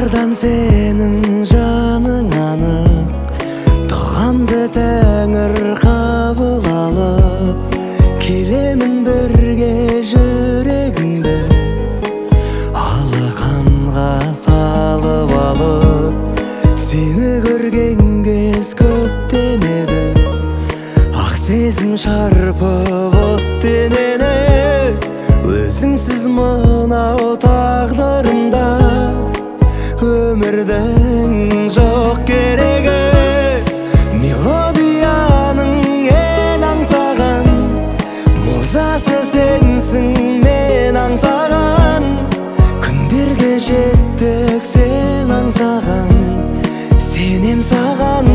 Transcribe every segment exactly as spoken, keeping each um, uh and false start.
Бардан сенің жаның анық, дұғамды тәңір қабыл алып, келемін бірге жүрегіңді алақанға салып алып. Сені көрген кез көптен еді, ақ сезім шарпып от денені. Өзіңсіз мынау тағдырымда өмірдің жоқ керегі. Мелодияның ел аңсаған, музасы сенсің мен аңсаған. Күндерге жеттік сен аңсаған, сенем саған.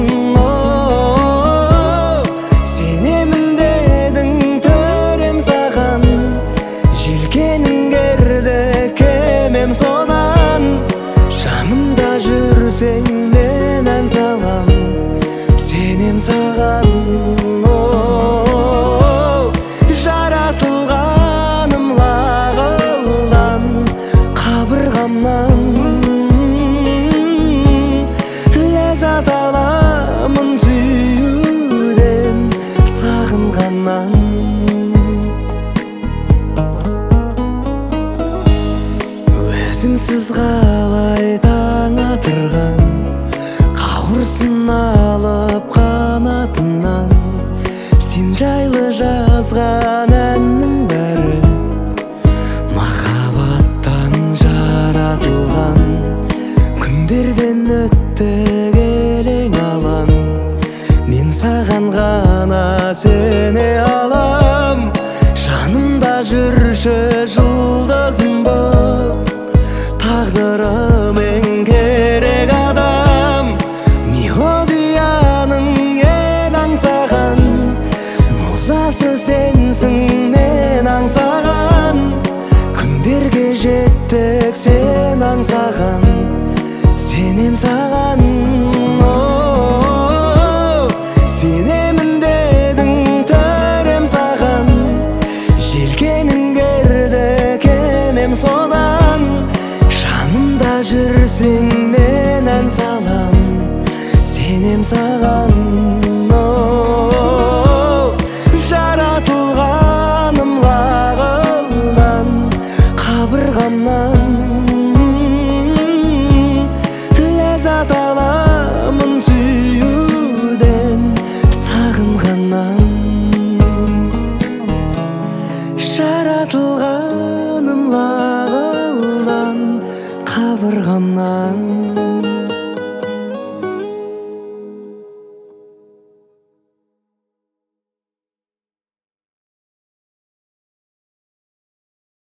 Сенемін дедің төрем саған, желкенің керді кемем содан. Жанымда жүрсең мен ән салам, сенем саған. Жаратылғаным лағылдан, қабырғамнан ләззат аламын сүюден, сағынғаннан. Өзіңсіз қалай таң атырған, қауырсын алып қанатынан. Сен жайлы жазған әннің бәрі махаббаттан жаратылған. Күндерден өтті келең алаң, мен саған ғана сене алам. Жанымда жүрші жұлдызым боп, тағдырым ең керек адам. Мелодияның ел аңсаған, музасы сенсің мен аңсаған. Күндерге жеттік сен аңсаған, сенем саған. Сенемін дедің төрем саған, желкенің керді кемем содан. Жанымда жүрсең мен ән салам, сенем саған. Жаратылғаным лағылдан, қабырғамнан ләззат аламын сүюден, сағынғаннан. Жаратылғаным лағылдан, қабырғамнан